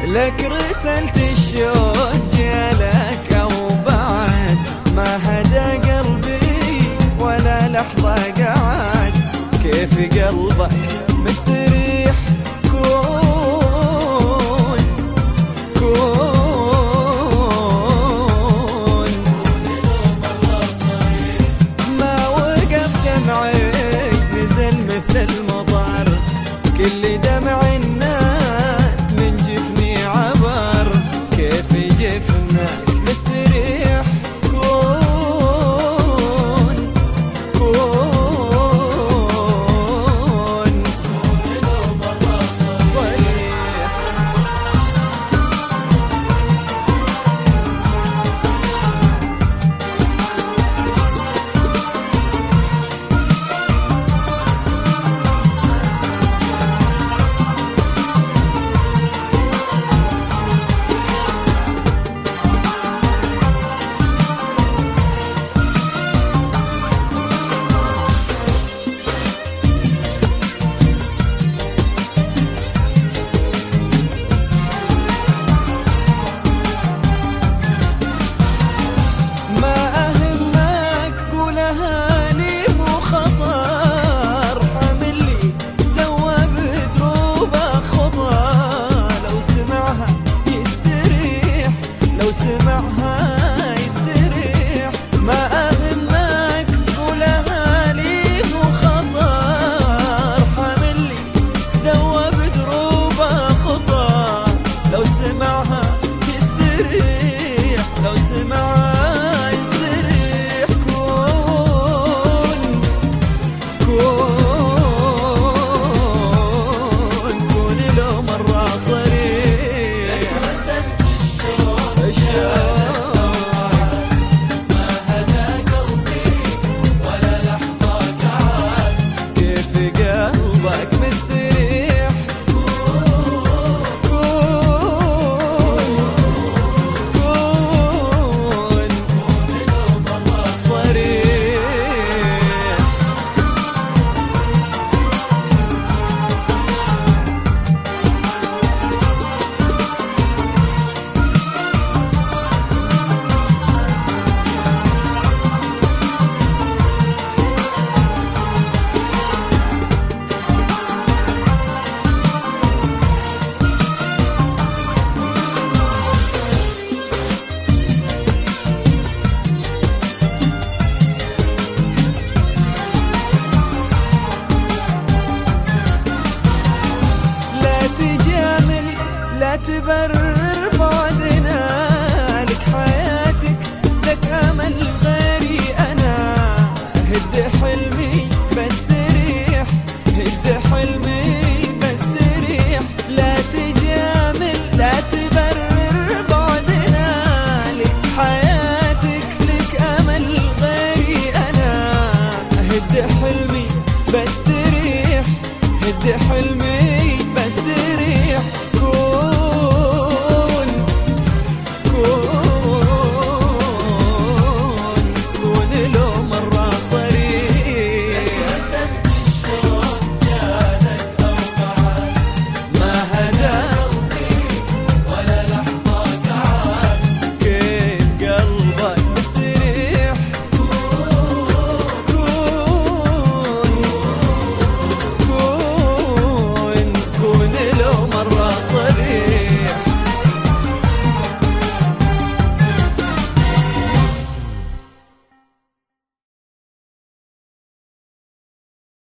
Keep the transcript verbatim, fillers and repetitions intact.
لك رسلت الشوق جالك أو بعد، ما هدى قلبي ولا لحظة قعد. كيف قلبك مستريح كون كون ما وقف دمعك نزل مثل المطر، كل دمع الناس من جفني عبر. كيف جفنك مستريح كون كون صريح. لو سمعها يستريح، ما أهمك قولها لي مو خطر. حملي دوى بدروبه خطر، لو سمعها يستريح، لو سمعها يستريح. كون كون كون لو مرة صريح. ما هدى قلبي ولا لحظة قعد. كيف قلبك مستريح كون كون صريح. لا تبرر بعدنا، لك حياتك لك أمل غيري أنا. هد حلمي بستريح، هد حلمي بستريح. لا تجامل لا تبرر بعدنا، لك حياتك لك أمل غيري أنا. هد حلمي بستريح، هد حلمي